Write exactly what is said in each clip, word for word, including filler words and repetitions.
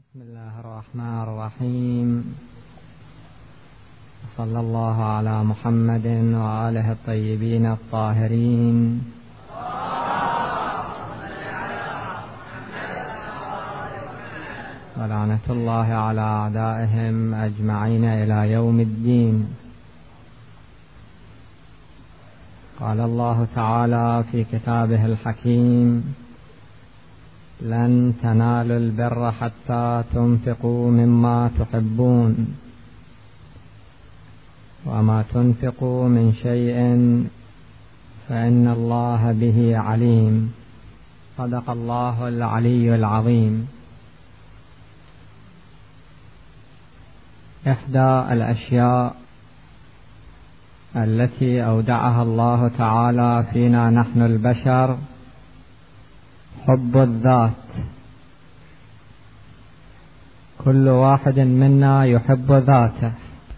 بسم الله الرحمن الرحيم. صلى الله على محمد وآله الطيبين الطاهرين. ولعنة الله على أعدائهم أجمعين إلى يوم الدين. قال الله تعالى في كتابه الحكيم: لن تنالوا البر حتى تنفقوا مما تحبون وما تنفقوا من شيء فإن الله به عليم. صدق الله العلي العظيم. إحدى الأشياء التي أودعها الله تعالى فينا نحن البشر حب الذات. كل واحد منا يحب ذاته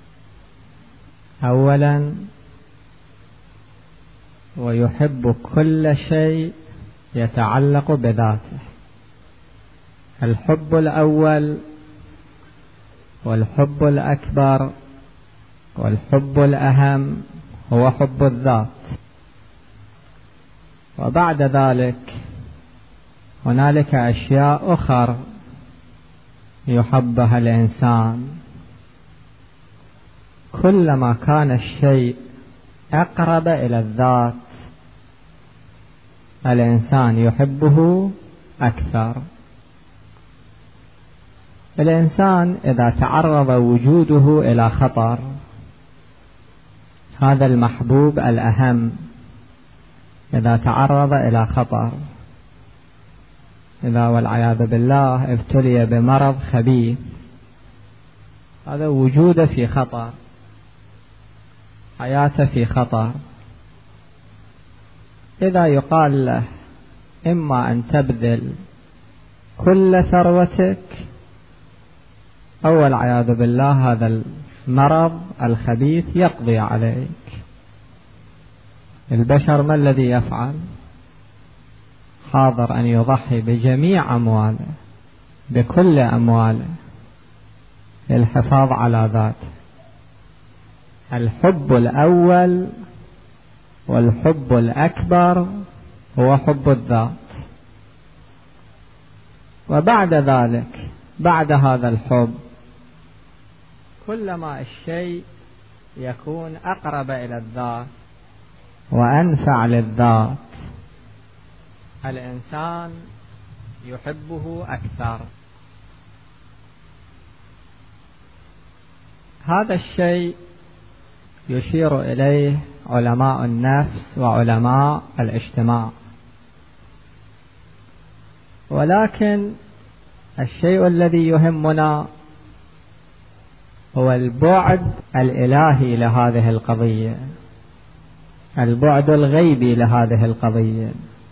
أولا، ويحب كل شيء يتعلق بذاته. الحب الأول والحب الأكبر والحب الأهم هو حب الذات. وبعد ذلك هنالك أشياء أخرى يحبها الإنسان. كلما كان الشيء أقرب إلى الذات الإنسان يحبه أكثر. الإنسان إذا تعرض وجوده إلى خطر، هذا المحبوب الأهم إذا تعرض إلى خطر، إذا والعياذ بالله ابتلي بمرض خبيث، هذا وجوده في خطر، حياته في خطر. إذا يقال له إما أن تبذل كل ثروتك أو والعياذ بالله هذا المرض الخبيث يقضي عليك، البشر ما الذي يفعل؟ حاضر أن يضحي بجميع أمواله، بكل أمواله، للحفاظ على ذاته. الحب الأول والحب الأكبر هو حب الذات. وبعد ذلك، بعد هذا الحب، كلما الشيء يكون أقرب إلى الذات وأنفع للذات الإنسان يحبه أكثر. هذا الشيء يشير إليه علماء النفس وعلماء الاجتماع. ولكن الشيء الذي يهمنا هو البعد الإلهي لهذه القضية، البعد الغيبي لهذه القضية.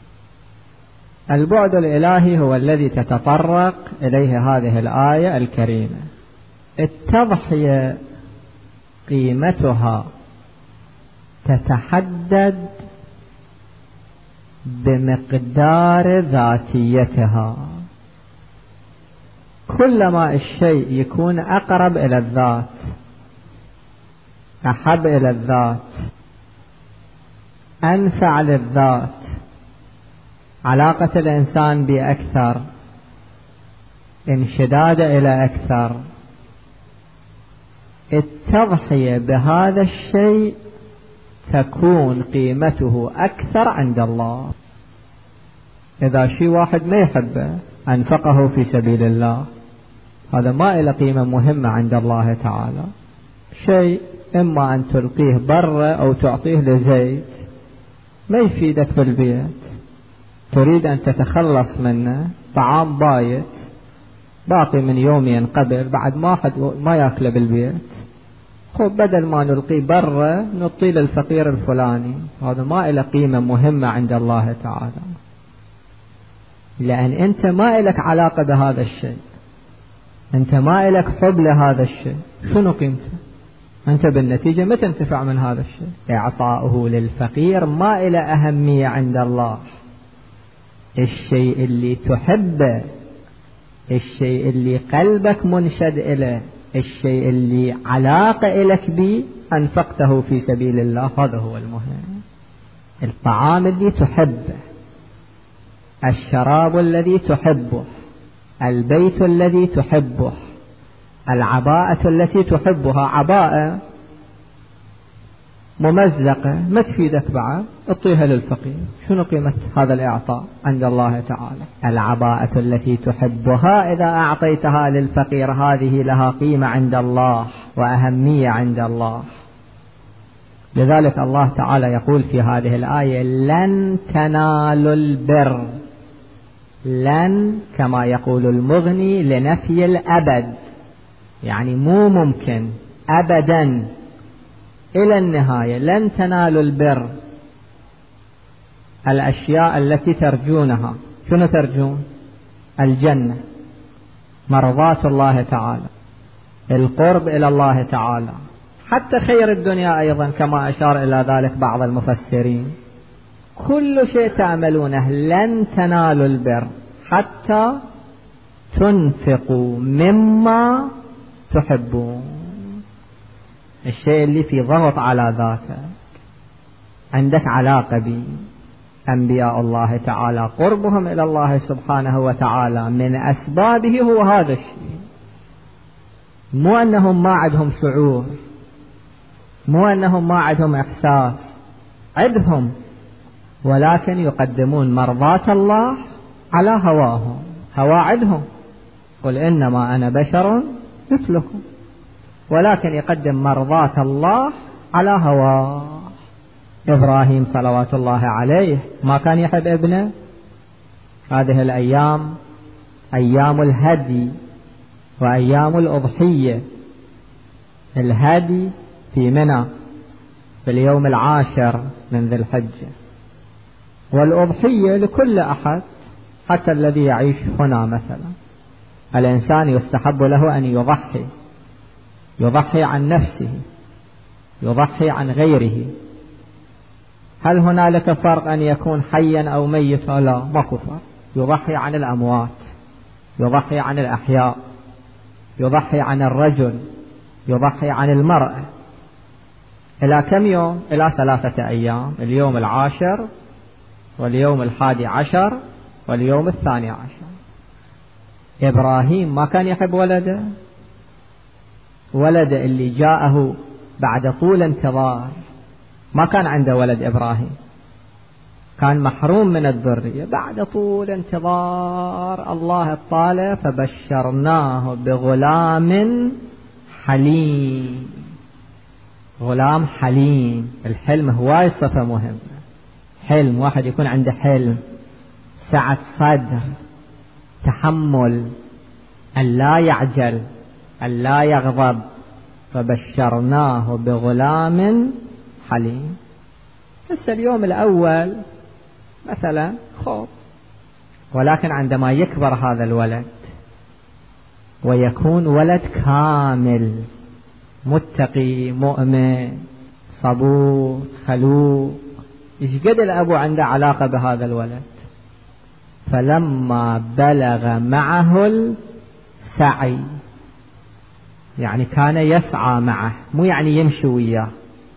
البعد الإلهي هو الذي تتطرق إليه هذه الآية الكريمة. التضحية قيمتها تتحدد بمقدار ذاتيتها. كلما الشيء يكون أقرب إلى الذات، أحب إلى الذات، أنفع للذات، علاقة الإنسان بأكثر، انشداد إلى أكثر، التضحية بهذا الشيء تكون قيمته أكثر عند الله. إذا شيء واحد ما يحبه أنفقه في سبيل الله، هذا ما إلى قيمة مهمة عند الله تعالى. شيء إما أن تلقيه برا أو تعطيه لزيت ما يفيدك بالبيت، تريد أن تتخلص منه، طعام بايت باقي من يومين قبل بعد ما حد ما يأكله بالبيت، خب بدل ما نلقيه برا نعطيه للفقير الفلاني، هذا ما إلى قيمة مهمة عند الله تعالى، لأن أنت ما إلك علاقة بهذا الشيء، أنت ما إلك حب لهذا الشيء، شنو قيمته؟ أنت بالنتيجة ما تنتفع من هذا الشيء. إعطاؤه للفقير ما إلى أهمية عند الله. الشيء اللي تحبه الشيء اللي قلبك منشد إليه، الشيء اللي علاقة إلك به أنفقته في سبيل الله، هذا هو المهم. الطعام الذي تحبه، الشراب الذي تحبه، البيت الذي تحبه، العباءة التي تحبها. عباءة ممزقة ما تفيدك بعد، اعطيها للفقير، شنو قيمة هذا الإعطاء عند الله تعالى؟ العباءة التي تحبها إذا أعطيتها للفقير هذه لها قيمة عند الله وأهمية عند الله. لذلك الله تعالى يقول في هذه الآية: لن تنالوا البر. لن كما يقول المغني لنفي الأبد، يعني مو ممكن أبدا إلى النهاية. لن تنالوا البر، الأشياء التي ترجونها. شنو ترجون؟ الجنة، مرضات الله تعالى، القرب إلى الله تعالى، حتى خير الدنيا أيضا كما أشار إلى ذلك بعض المفسرين. كل شيء تعملونه لن تنالوا البر حتى تنفقوا مما تحبون. الشيء اللي في ضغط على ذاته، عندك علاقة به. أنبياء الله تعالى قربهم إلى الله سبحانه وتعالى من أسبابه هو هذا الشيء. مو أنهم ما عندهم شعور، مو أنهم ما عندهم إحساس، عندهم، ولكن يقدمون مرضاة الله على هواهم. هوا عندهم، قل إنما أنا بشر مثلكم، ولكن يقدم مرضاة الله على هواه. إبراهيم صلوات الله عليه ما كان يحب ابنه. هذه الأيام أيام الهدي وأيام الأضحية. الهدي في منى في اليوم العاشر من ذي الحجة، والأضحية لكل أحد حتى الذي يعيش هنا. مثلا الإنسان يستحب له أن يضحي، يضحي عن نفسه، يضحي عن غيره. هل هنالك فرق أن يكون حيا أو ميتا؟ لا، ماكو فرق. يضحي عن الأموات، يضحي عن الأحياء، يضحي عن الرجل، يضحي عن المرأة. إلى كم يوم؟ إلى ثلاثة أيام: اليوم العاشر واليوم الحادي عشر واليوم الثاني عشر. إبراهيم ما كان يحب ولده، ولد اللي جاءه بعد طول انتظار. ما كان عنده ولد إبراهيم، كان محروم من الذرية. بعد طول انتظار الله اطاله فبشرناه بغلام حليم. غلام حليم، الحلم هواي صفة مهمة. حلم، واحد يكون عنده حلم، سعة صدر، تحمل، أن لا يعجل، أن لا يغضب. فبشرناه بغلام حليم. بس اليوم الأول مثلا خوف، ولكن عندما يكبر هذا الولد ويكون ولد كامل، متقي، مؤمن، صبور، خلوق، إيش قد الأبو عنده علاقة بهذا الولد. فلما بلغ معه السعي، يعني كان يسعى معه، مو يعني يمشي وياه.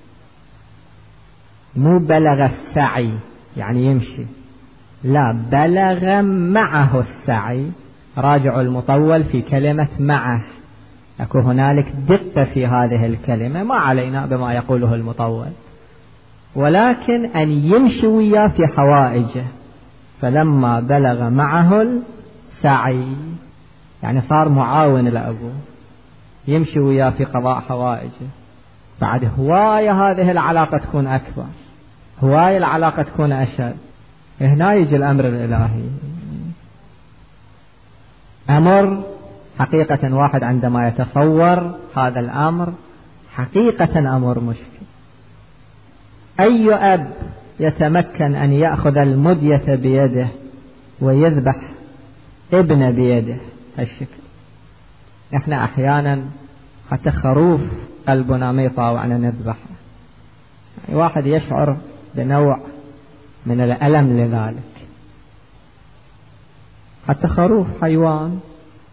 مو بلغ السعي يعني يمشي، لا، بلغ معه السعي. راجع المطول في كلمة معه، أكو هنالك دقة في هذه الكلمة، ما علينا بما يقوله المطول، ولكن أن يمشي وياه في حوائجه. فلما بلغ معه السعي يعني صار معاون لأبوه، يمشي وياه في قضاء حوائجه. بعد هواية هذه العلاقة تكون أكبر، هواية العلاقة تكون أشد. هنا يجي الأمر الإلهي. أمر حقيقة واحد عندما يتصور هذا الأمر حقيقة أمر مشكل. أي أب يتمكن أن يأخذ المدية بيده ويذبح ابن بيده هالشكل؟ إحنا أحيانا حتى خروف قلبنا ما يطاوعنا نذبحه. يعني واحد يشعر بنوع من الألم لذلك. حتى خروف حيوان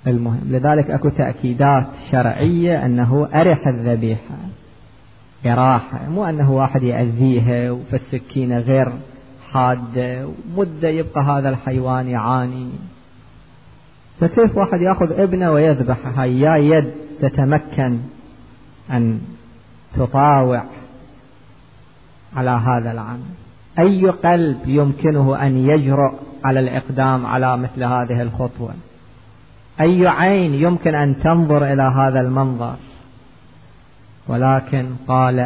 المهم. لذلك أكو تأكيدات شرعية أنه أرح الذبيحة إراحة، مو أنه واحد يأذيها وفالسكينة غير حادة ومدة يبقى هذا الحيوان يعاني. فكيف واحد يأخذ ابنه ويذبحها؟ يا يد تتمكن أن تطاوع على هذا العمل؟ أي قلب يمكنه أن يجرؤ على الإقدام على مثل هذه الخطوة؟ أي عين يمكن أن تنظر إلى هذا المنظر؟ ولكن قال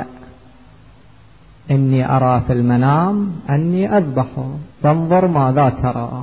إني أرى في المنام أني أذبحه فانظر ماذا ترى.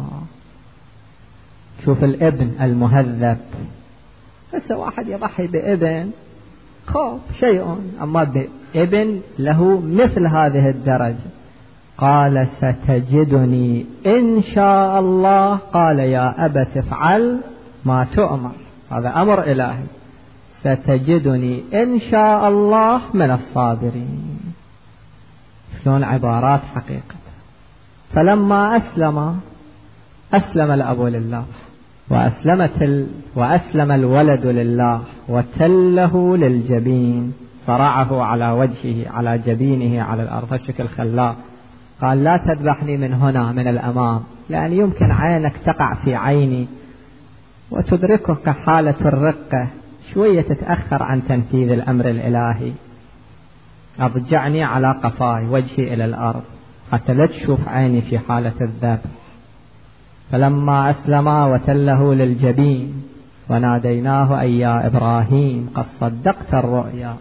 شوف الابن المهذب. هسه واحد يضحي بابن خوف شيء، أما بابن له مثل هذه الدرجة. قال ستجدني إن شاء الله. قال يا أبت افعل ما تؤمر، هذا أمر إلهي. ستجدني إن شاء الله من الصابرين. شلون عبارات حقيقة. فلما أسلم أسلم الأب لله وأسلمت ال... وأسلم الولد لله وتله للجبين، صرعه على وجهه على جبينه على الأرض الشكل خلاه. قال لا تذبحني من هنا من الأمام، لأن يمكن عينك تقع في عيني وتدركك حالة الرقة، شوية تتأخر عن تنفيذ الأمر الإلهي. أضجعني على قفاي وجهي إلى الأرض حتى لا تشوف عيني في حالة الذبح. فلما أسلما وتله للجبين وناديناه أي يا إبراهيم قد صدقت الرؤيا.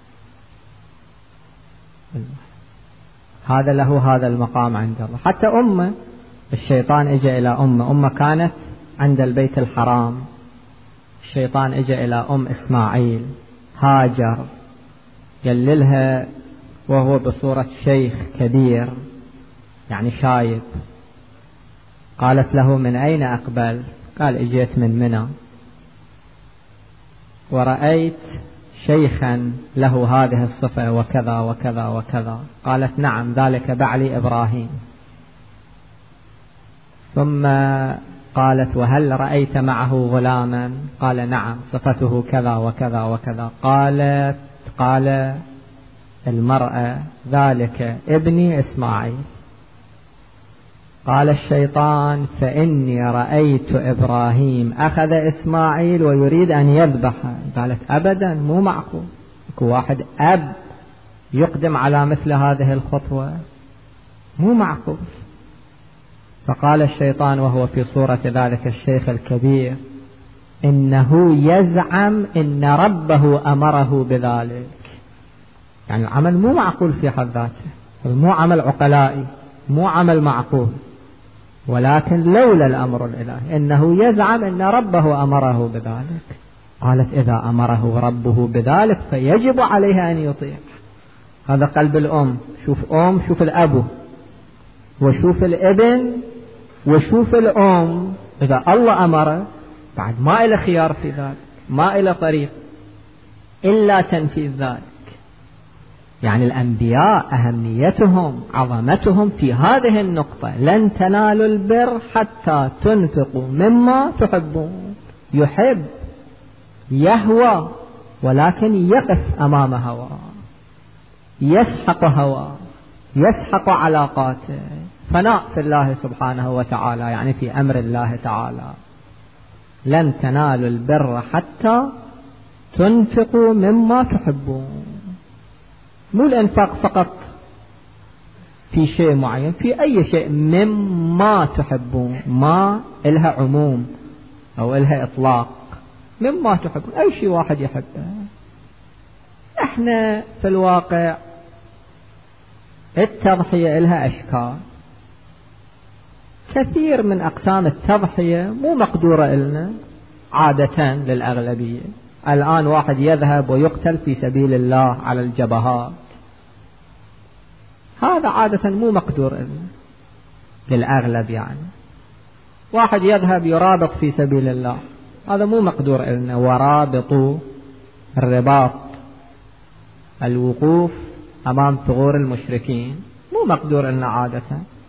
هذا له هذا المقام عند الله. حتى أمه، الشيطان اجى إلى أمه، أمه كانت عند البيت الحرام. الشيطان اجى إلى أم إسماعيل هاجر يللها وهو بصورة شيخ كبير يعني شايب. قالت له من أين أقبل؟ قال اجيت من منى ورأيت شيخا له هذه الصفة وكذا وكذا وكذا. قالت نعم ذلك بعلي إبراهيم. ثم قالت وهل رأيت معه غلاما؟ قال نعم صفته كذا وكذا وكذا. قالت قال المرأة ذلك ابني إسماعيل. قال الشيطان فإني رأيت إبراهيم أخذ إسماعيل ويريد أن يذبحه. قالت أبدا مو معقول، يكون واحد أب يقدم على مثل هذه الخطوة، مو معقول. فقال الشيطان وهو في صورة ذلك الشيخ الكبير إنه يزعم إن ربه أمره بذلك. يعني العمل مو معقول في حد ذاته، مو عمل عقلائي، مو عمل معقول، ولكن لولا الأمر الإلهي إنه يزعم إن ربه أمره بذلك. قالت إذا أمره ربه بذلك فيجب عليه أن يطيع. هذا قلب الأم. شوف أم، شوف الأب، وشوف الابن، وشوف الأم. إذا الله أمره بعد ما إلى خيار في ذلك، ما إلى طريق إلا تنفيذ ذلك. يعني الأنبياء أهميتهم عظمتهم في هذه النقطة. لن تنالوا البر حتى تنفقوا مما تحبون. يحب يهوى ولكن يقف أمام هوى، يسحق هوى، يسحق علاقاته. فناء في الله سبحانه وتعالى، يعني في أمر الله تعالى. لن تنالوا البر حتى تنفقوا مما تحبون. مو الإنفاق فقط في شيء معين، في أي شيء مما تحبون. ما إلها عموم أو إلها إطلاق. مما تحبون أي شيء واحد يحبه. إحنا في الواقع التضحية إلها أشكال كثير، من أقسام التضحية مو مقدورة إلنا عادة للأغلبية. الآن واحد يذهب ويقتل في سبيل الله على الجبهات، هذا عادة مو مقدور إلنا للأغلب. يعني واحد يذهب يرابط في سبيل الله، هذا مو مقدور إلنا. ورابطوا الرباط، الوقوف أمام ثغور المشركين، مو مقدور إلنا عادة.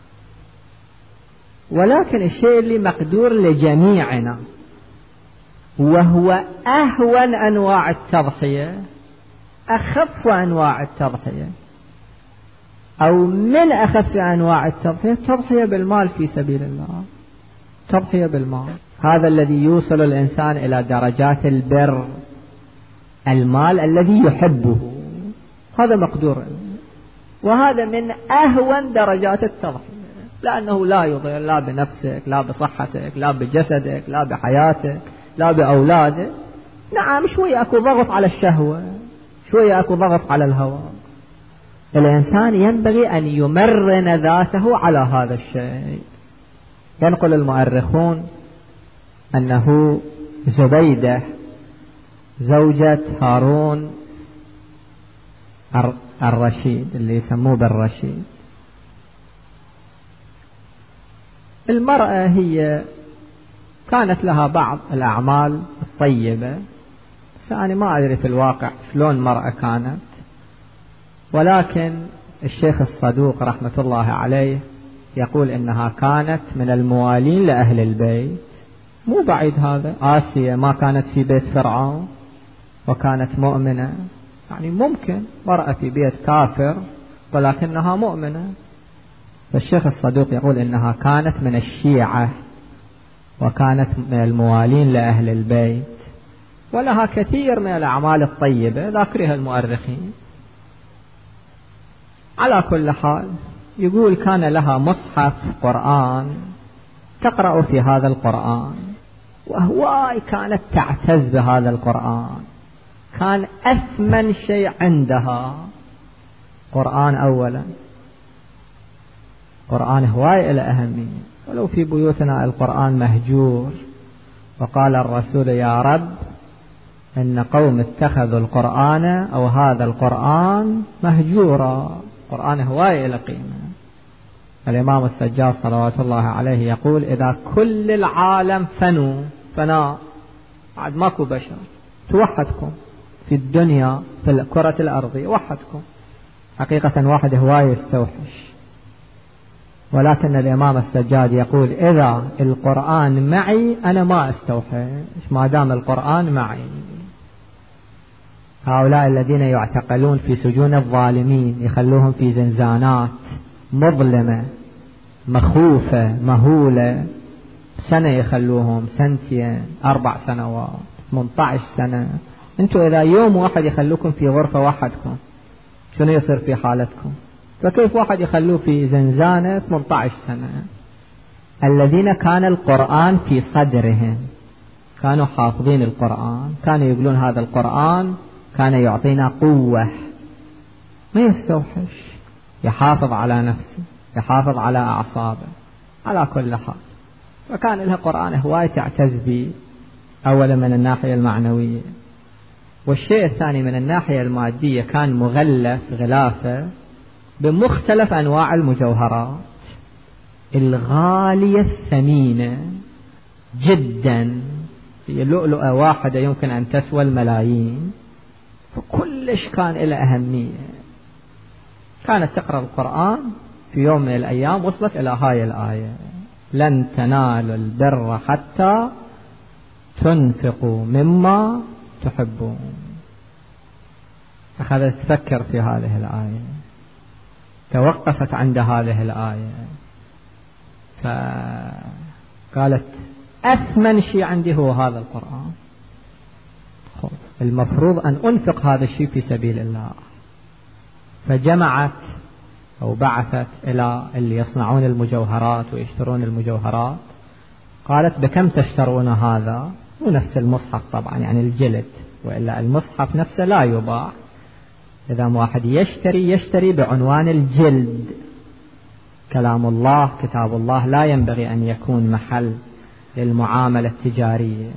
ولكن الشيء اللي مقدور لجميعنا وهو أهون أنواع التضحية، أخف أنواع التضحية، أو من أخف أنواع التضحية التضحية بالمال في سبيل الله. تضحية بالمال هذا الذي يوصل الإنسان إلى درجات البر، المال الذي يحبه هذا مقدور، وهذا من أهون درجات التضحية، لأنه لا يضير لا بنفسك لا بصحتك لا بجسدك لا بحياتك لا بأولادك. نعم شوية أكو ضغط على الشهوة، شوية أكو ضغط على الهوى. الإنسان ينبغي أن يمرن ذاته على هذا الشيء. ينقل المؤرخون أنه زبيدة زوجة هارون الرشيد اللي يسموه بالرشيد، المرأة هي كانت لها بعض الأعمال الطيبة، بس أنا ما أدري في الواقع شلون مرأة كانت، ولكن الشيخ الصدوق رحمة الله عليه يقول إنها كانت من الموالين لأهل البيت. مو بعيد هذا، آسيا ما كانت في بيت فرعون وكانت مؤمنة، يعني ممكن مرأة في بيت كافر ولكنها مؤمنة. فالشيخ الصدوق يقول إنها كانت من الشيعة وكانت من الموالين لأهل البيت، ولها كثير من الأعمال الطيبة ذاكرها المؤرخين. على كل حال يقول كان لها مصحف قرآن تقرأ في هذا القرآن، وهواي كانت تعتز بهذا القرآن، كان أثمن شيء عندها قرآن. أولا قرآن هواي إلى أهمية، ولو في بيوتنا القرآن مهجور، وقال الرسول يا رب إن قوم اتخذوا القرآن أو هذا القرآن مهجورا. القرآن هواي إلى قيمة. الإمام السجاد صلوات الله عليه يقول إذا كل العالم فنوا فناء بعد ماكو بشر توحدكم في الدنيا في الكرة الأرضية، وحدكم حقيقة واحد هواي يستوحش، ولكن الإمام السجاد يقول إذا القرآن معي أنا ما استوحش ما دام القرآن معي. هؤلاء الذين يعتقلون في سجون الظالمين يخلوهم في زنزانات مظلمة مخوفة مهولة، سنة يخلوهم، سنتين، أربع سنوات، ثمانية عشر سنة. انتوا إذا يوم واحد يخلوكم في غرفة وحدكم شنو يصير في حالتكم؟ فكيف واحد يخلوه في زنزانة ثمانية عشر سنة؟ الذين كان القرآن في صدرهم كانوا حافظين القرآن، كانوا يقولون هذا القرآن كان يعطينا قوة، ما يستوحش، يحافظ على نفسه، يحافظ على أعصابه. على كل حال وكان لها قرآن هواية تعتز به، أولا من الناحية المعنوية، والشيء الثاني من الناحية المادية كان مغلف غلافة بمختلف أنواع المجوهرات الغالية الثمينة جدا، هي لؤلؤة واحدة يمكن أن تسوى الملايين، فكلش كان لها أهمية. كانت تقرأ القرآن في يوم من الأيام وصلت إلى هاي الآية لن تنالوا البر حتى تنفقوا مما تحبون. أخذت تفكر في هذه الآية، توقفت عند هذه الآية، فقالت أثمن شيء عندي هو هذا القرآن، المفروض أن أنفق هذا الشيء في سبيل الله. فجمعت أو بعثت إلى اللي يصنعون المجوهرات ويشترون المجوهرات، قالت بكم تشترون هذا؟ ونفس المصحف طبعا يعني الجلد، وإلا المصحف نفسه لا يباع، إذا واحد يشتري يشتري بعنوان الجلد. كلام الله كتاب الله لا ينبغي أن يكون محل للمعاملة التجارية.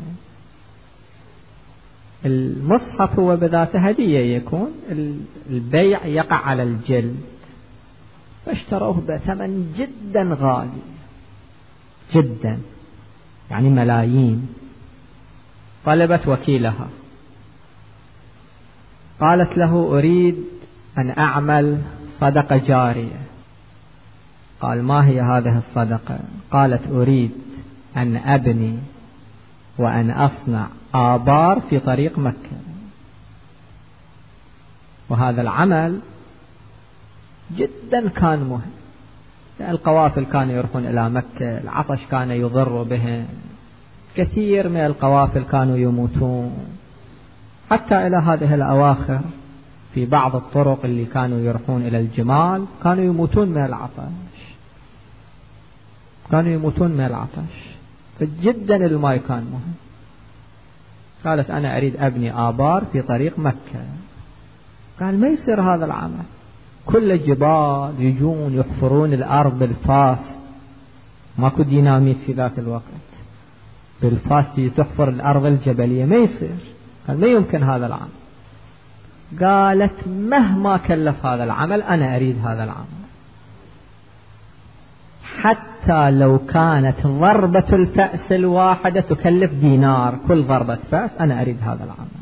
المصحف هو بذاته هدية، يكون البيع يقع على الجلد، فاشتروه بثمن جدا غالي جدا يعني ملايين. طلبت وكيلها، قالت له أريد أن أعمل صدقة جارية. قال ما هي هذه الصدقة؟ قالت أريد أن أبني وأن أصنع آبار في طريق مكة. وهذا العمل جدا كان مهم. القوافل كانوا يروحون إلى مكة، العطش كان يضر بهم، كثير من القوافل كانوا يموتون، حتى إلى هذه الأواخر في بعض الطرق اللي كانوا يروحون إلى الجمال كانوا يموتون من العطش، كانوا يموتون من العطش. فجدا الماء كان مهم. قالت أنا أريد أبني آبار في طريق مكة. قال ما يصير هذا العمل، كل الجبال يجون يحفرون الأرض بالفاس، ماكو ديناميت في ذاك الوقت، بالفاس تحفر الأرض الجبلية، ما يصير. قال ما يمكن هذا العمل. قالت مهما كلف هذا العمل أنا أريد هذا العمل، حتى لو كانت ضربة الفأس الواحدة تكلف دينار، كل ضربة فأس أنا أريد هذا العمل.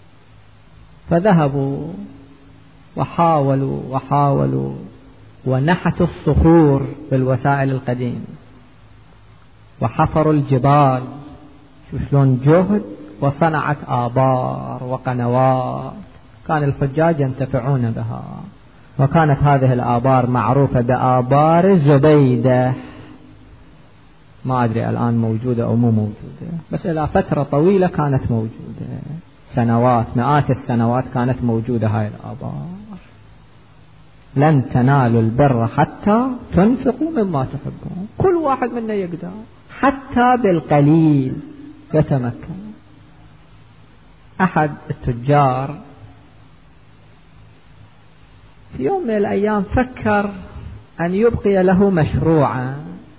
فذهبوا وحاولوا وحاولوا ونحتوا الصخور بالوسائل القديمة، وحفروا الجبال، شوف شلون جهد، وصنعت آبار وقنوات كان الحجاج ينتفعون بها. وكانت هذه الآبار معروفة بآبار زبيدة، ما أدري الآن موجودة أو مو موجودة، بس إلى فترة طويلة كانت موجودة، سنوات مئات السنوات كانت موجودة هاي الآبار. لن تنالوا البر حتى تنفقوا مما تحبون، كل واحد منا يقدر حتى بالقليل يتمكن. أحد التجار في يوم من الأيام فكر أن يبقي له مشروعا.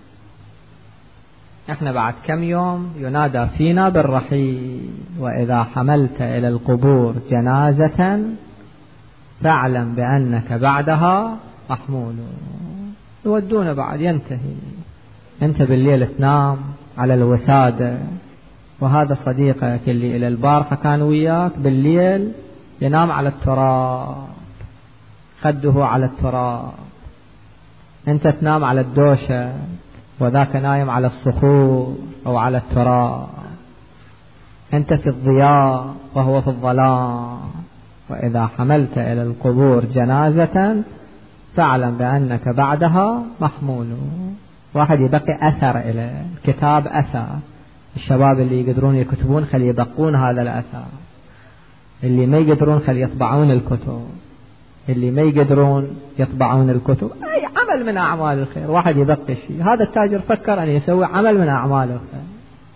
احنا بعد كم يوم ينادى فينا بالرحيل، وإذا حملت إلى القبور جنازة فاعلم بأنك بعدها محمول. يودون بعد ينتهي، أنت بالليل تنام على الوسادة، وهذا صديقك اللي إلى البارحة كان وياك بالليل ينام على التراب، خده على التراب، أنت تنام على الدوشة وذاك نايم على الصخور أو على التراب، أنت في الضياء وهو في الظلام. وإذا حملت إلى القبور جنازة فاعلم بأنك بعدها محمول. واحد يبقي أثر إلى كتاب أثر. الشباب اللي يقدرون يكتبون خلي يبقون هذا الأثر، اللي ما يقدرون خلي يطبعون الكتب، اللي ما يقدرون يطبعون الكتب، أي عمل من أعمال الخير واحد يبقي شيء. هذا التاجر فكر أن يسوي عمل من أعمال الخير.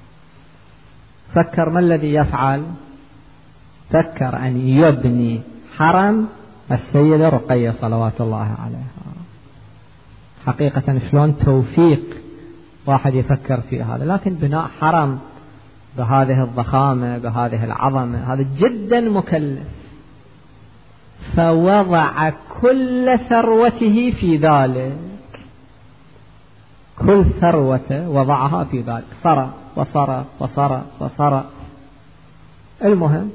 فكر ما الذي يفعل؟ فكر أن يبني حرم السيدة رقية صلوات الله عليها. حقيقة شلون توفيق واحد يفكر في هذا، لكن بناء حرم بهذه الضخامة بهذه العظمة هذا جدا مكلف. فوضع كل ثروته في ذلك، كل ثروته وضعها في ذلك، صرف وصرف وصرف وصرف. المهم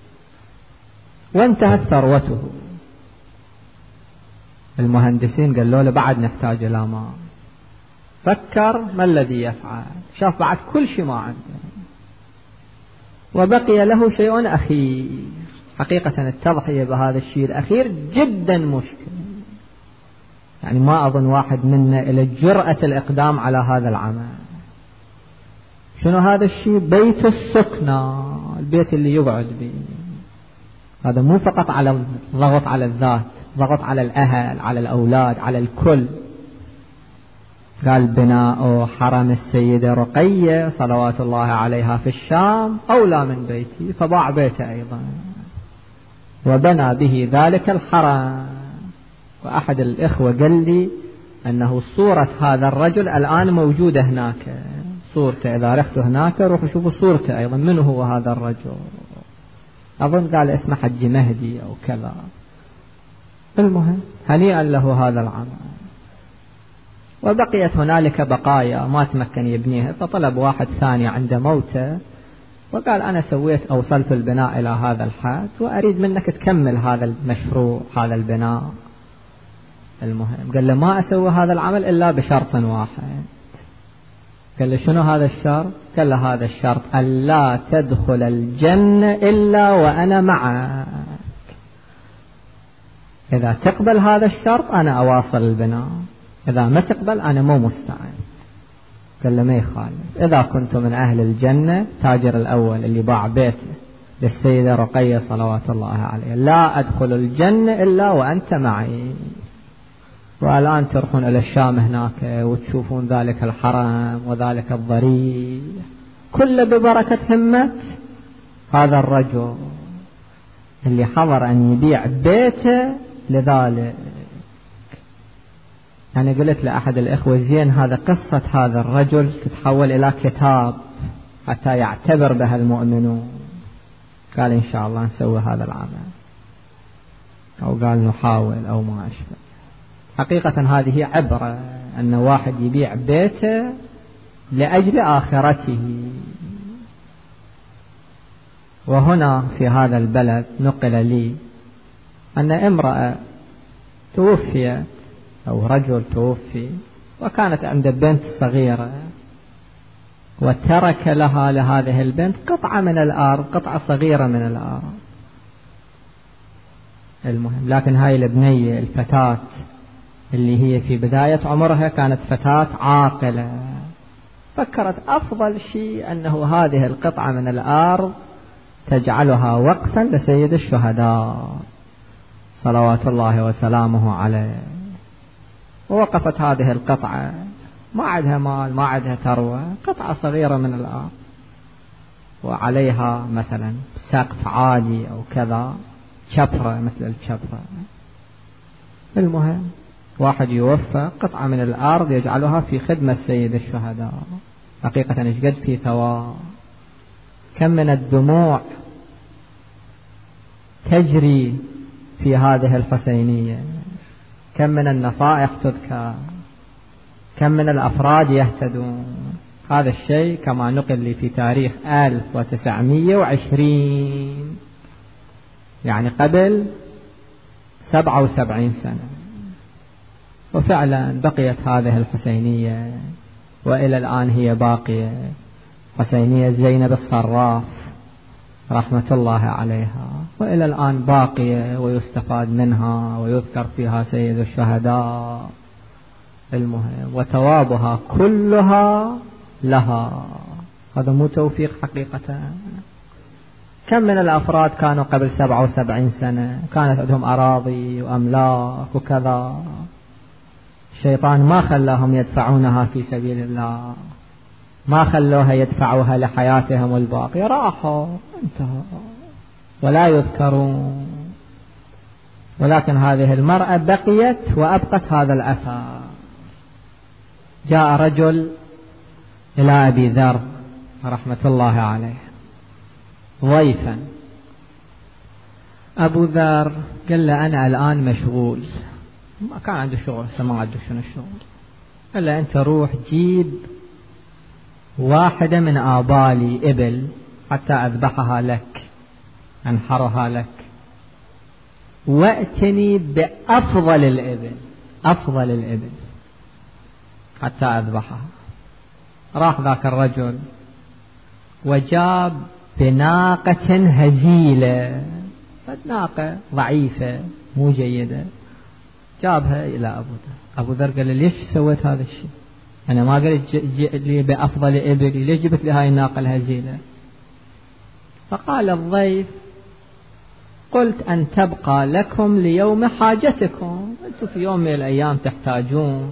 وانتهت ثروته. المهندسين قالوا له بعد نحتاج إلى ماء. فكر ما الذي يفعل، شاف بعد كل شيء ما عنده، وبقي له شيء أخير. حقيقة التضحية بهذا الشيء الأخير جدا مشكل، يعني ما أظن واحد منا إلى جرأة الإقدام على هذا العمل. شنو هذا الشيء؟ بيت السكنى، البيت اللي يقعد به. هذا مو فقط على ضغط على الذات، ضغط على الأهل، على الأولاد، على الكل. قال بناء حرم السيدة رقية صلوات الله عليها في الشام أولى من بيتي، فباع بيته أيضا وبنى به ذلك الحرم. وأحد الإخوة قال لي أنه صورة هذا الرجل الآن موجودة هناك، صورته إذا رحت هناك روحوا شوفوا صورته أيضا، من هو هذا الرجل؟ أظن قال اسمه حج مهدي أو كذا. المهم هنيئا له هذا العمل. وبقيت هنالك بقايا ما تمكن يبنيها، فطلب واحد ثاني عند موته وقال أنا سويت أوصلت البناء إلى هذا الحد وأريد منك تكمل هذا المشروع هذا البناء. المهم قال له ما أسوي هذا العمل إلا بشرط واحد، قال له شنو هذا الشرط؟ قال له هذا الشرط ألا تدخل الجنة إلا وأنا معك. إذا تقبل هذا الشرط أنا أواصل البناء، إذا ما تقبل أنا مو مستعد. قال له ما يخالف، إذا كنت من أهل الجنة، تاجر الأول اللي باع بيته للسيدة رقية صلوات الله عليها، لا أدخل الجنة إلا وأنت معي. والآن تروحون إلى الشام هناك وتشوفون ذلك الحرم وذلك الضريح كله ببركة همة هذا الرجل اللي حضر أن يبيع بيته لذلك. يعني قلت لأحد الإخوة زين هذا قصة هذا الرجل تتحول إلى كتاب حتى يعتبر بها المؤمنون. قال إن شاء الله نسوي هذا العمل، أو قال نحاول أو ما أشبه. حقيقة هذه عبرة أن واحد يبيع بيته لأجل آخرته. وهنا في هذا البلد نقل لي أن امرأة توفيت أو رجل توفي وكانت عند بنت صغيرة، وترك لها لهذه البنت قطعة من الأرض، قطعة صغيرة من الأرض. المهم لكن هاي البنية الفتاة اللي هي في بداية عمرها كانت فتاة عاقلة، فكرت أفضل شيء أنه هذه القطعة من الأرض تجعلها وقفا لسيد الشهداء صلوات الله وسلامه عليه. ووقفت هذه القطعة، ما عندها مال ما عندها ثروة، قطعة صغيرة من الأرض وعليها مثلا سقف عالي أو كذا، شبرة مثل الشبرة. المهم واحد يوفى قطعة من الأرض يجعلها في خدمة سيد الشهداء. حقيقة إيش قد في ثواب، كم من الدموع تجري في هذه الحسينية، كم من النصائح تذكر، كم من الأفراد يهتدون. هذا الشيء كما نقل لي في تاريخ ألف وتسعمائة وعشرين، يعني قبل سبعة وسبعين سنة. وفعلا بقيت هذه الحسينية وإلى الآن هي باقية، حسينية زينب الصراف رحمة الله عليها، وإلى الآن باقية ويستفاد منها ويذكر فيها سيد الشهداء. المهم وثوابها كلها لها. هذا مو توفيق حقيقة؟ كم من الأفراد كانوا قبل سبعة وسبعين سنة كانت عندهم أراضي وأملاك وكذا، الشيطان ما خلاهم يدفعونها في سبيل الله، ما خلوها يدفعوها لحياتهم الباقية، راحوا انتهوا ولا يذكرون. ولكن هذه المرأة بقيت وأبقت هذا الأثر. جاء رجل إلى أبي ذر رحمة الله عليه ضيفا. أبو ذر قال له أنا الآن مشغول، ما كان عنده شغل، ما عنده شنو الشغل. قال له أنت روح جيب واحدة من آبالي إبل حتى أذبحها لك، أنحرها لك، وأتني بأفضل الإبل، أفضل الإبل حتى أذبحها. راح ذاك الرجل وجاب بناقة هزيلة، ناقة ضعيفة مو جيدة، جابها إلى أبو ذر. أبو ذر قال له ليش سويت هذا الشيء؟ أنا ما قلت لي بأفضل إبلي، ليش جبت لي هاي الناقة الهزيلة؟ فقال الضيف قلت أن تبقى لكم ليوم حاجتكم، أنتم في يوم من الأيام تحتاجون،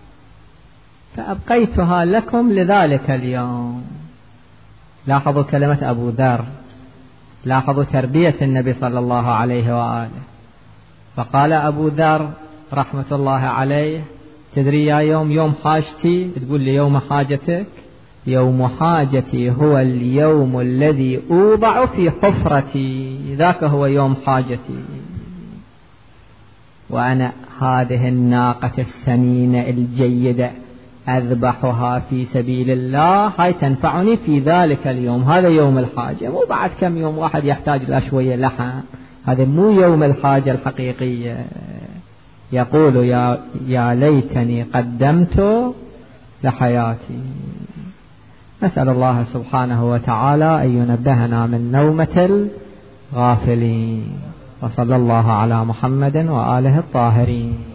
فأبقيتها لكم لذلك اليوم. لاحظوا كلمة أبو ذر، لاحظوا تربية النبي صلى الله عليه وآله. فقال أبو ذر رحمة الله عليه تدري يا يوم يوم حاجتي؟ تقول لي يوم حاجتك؟ يوم حاجتي هو اليوم الذي أوضع في حفرتي، ذاك هو يوم حاجتي. وأنا هذه الناقة السمينة الجيدة أذبحها في سبيل الله، هاي تنفعني في ذلك اليوم، هذا يوم الحاجة، مو بعد كم يوم واحد يحتاج له شوية لحم، هذا مو يوم الحاجة الحقيقية. يقول يا, يا ليتني قدمت لحياتي. نسأل الله سبحانه وتعالى أن ينبهنا من نومة الغافلين. وصلى الله على محمد وآله الطاهرين.